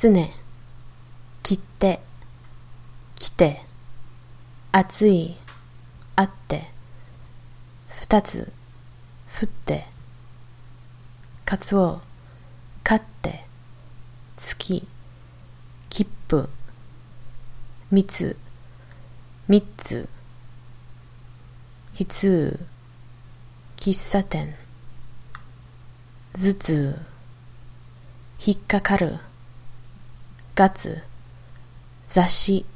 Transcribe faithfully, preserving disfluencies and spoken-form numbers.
すね、切って、来て、暑い、あって、二つ、降って、カツオ、買って、月、切符、三つ、三つ、ひつ、喫茶店、頭痛、引っかかる、ガツ、雑誌、